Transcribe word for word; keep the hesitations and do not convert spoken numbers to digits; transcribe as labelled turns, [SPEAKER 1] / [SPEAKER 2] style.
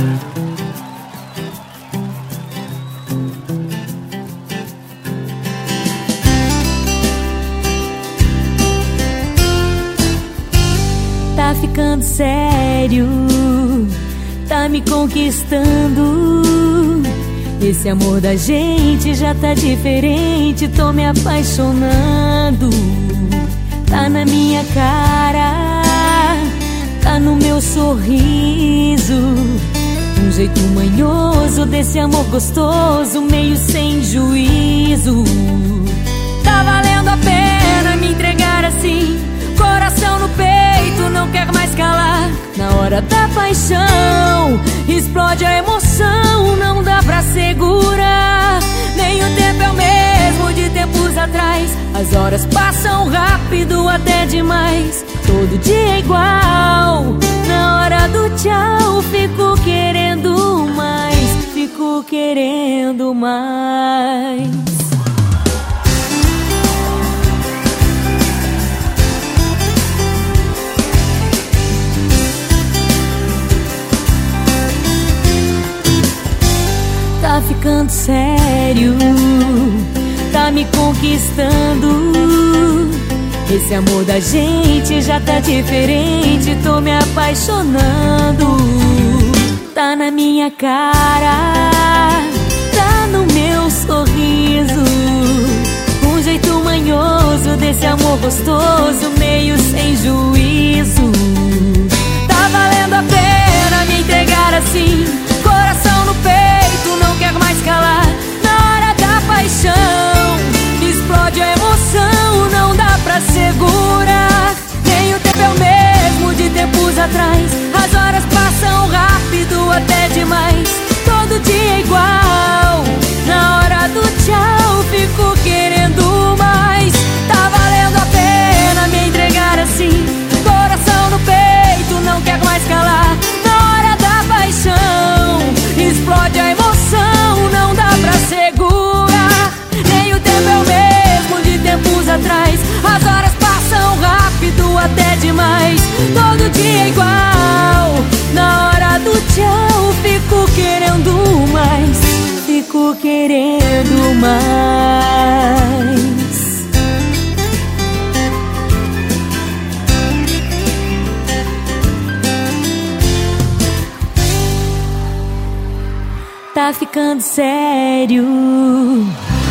[SPEAKER 1] Tá ficando sério, tá me conquistando. Esse amor da gente já tá diferente, tô me apaixonando. Tá na minha cara, tá no meu sorriso, um jeito manhoso desse amor gostoso, meio sem juízo. Tá valendo a pena me entregar assim, coração no peito, não quer mais calar. Na hora da paixão, explode a emoção, não dá pra segurar. Nem o tempo é o mesmo de tempos atrás, as horas passam rápido até demais. Todo dia é igual, na hora do tchau, fico querendo mais, fico querendo mais. Tá ficando sério, tá me conquistando. Esse amor da gente já tá diferente, tô me apaixonando. Tá na minha cara, tá no meu sorriso, um jeito manhoso desse amor gostoso, meio sem juízo. Tá valendo a pena me entregar assim, coração no peito, não quero mais calar. Na hora da paixão, explode a emoção, não dá pra segurar. Nem o tempo é o mesmo de tempos atrás, as horas passam rápido até demais. Todo dia é igual, na hora do tchau, fico querendo mais. Tá valendo a pena me entregar assim, coração no peito, não quero mais calar. Na hora da paixão, explode a emoção, não dá pra segurar. Nem o tempo é o mesmo de tempos atrás, as horas passam rápido até demais. Todo dia é igual, na hora do tchau, fico querendo mais, fico querendo mais. Tá ficando sério,